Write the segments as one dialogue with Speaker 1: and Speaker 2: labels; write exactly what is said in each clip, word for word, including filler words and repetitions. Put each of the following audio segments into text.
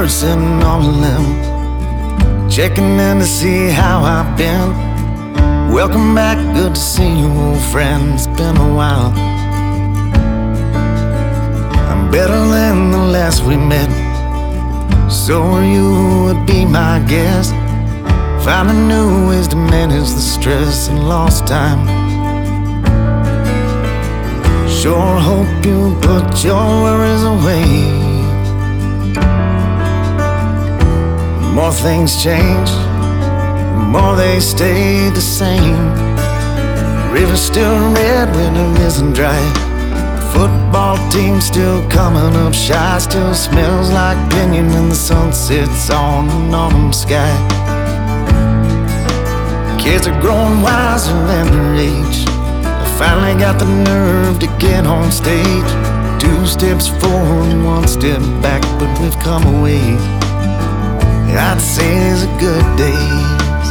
Speaker 1: bird sitting on a limb, checking in to see how I've been. Welcome back, good to see you, old friend. It's been a while. I'm better than the last we met, so you would be my guest. Finding new ways to manage the stress and lost time. Sure hope you put your worries away. The more things change, the more they stay the same. The river's still red when it isn't dry. The football team still coming up shy. Still smells like pinyon when the sun sets on an autumn sky. Kids are growing wiser than their age. I finally got the nerve to get on stage. Two steps forward and one step back, but we've come a ways. I'd say these are good days.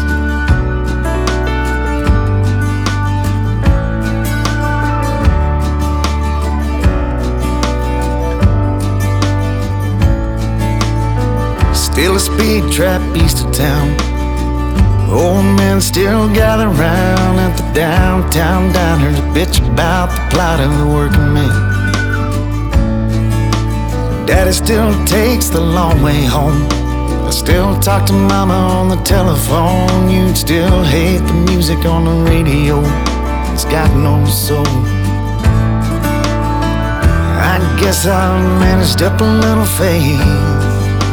Speaker 1: Still a speed trap east of town. Old men still gather round at the downtown diner to bitch about the plight of the working man. Daddy still takes the long way home. I still talk to mama on the telephone. You'd still hate the music on the radio. It's got no soul. I guess I managed up a little faith.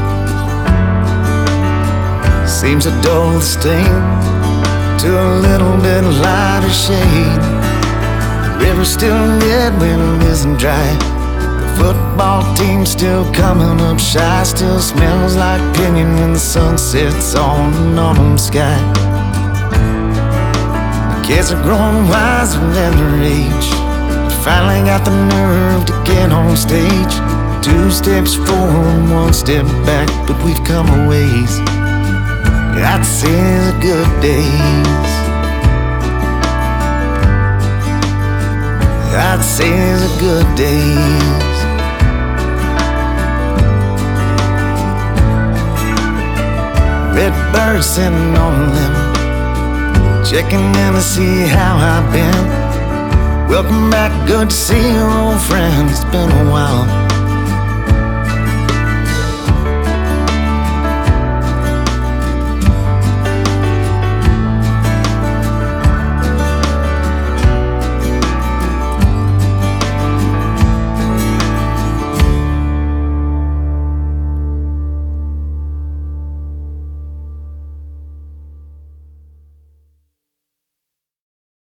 Speaker 1: Seems to dull the sting to a little bit lighter shade. The river's still red when it isn't dry. The football team's still coming up shy. Still smells like pinyon when the sun sets on an autumn sky. The kids are growing wiser than their age. I finally got the nerve to get on stage. Two steps forward, one step back, but we've come a ways. I'd say these are good days. I'd say these are good days. Red bird sitting on a limb, checking in to see how I've been. Welcome back, good to see you, old friend. It's been a while.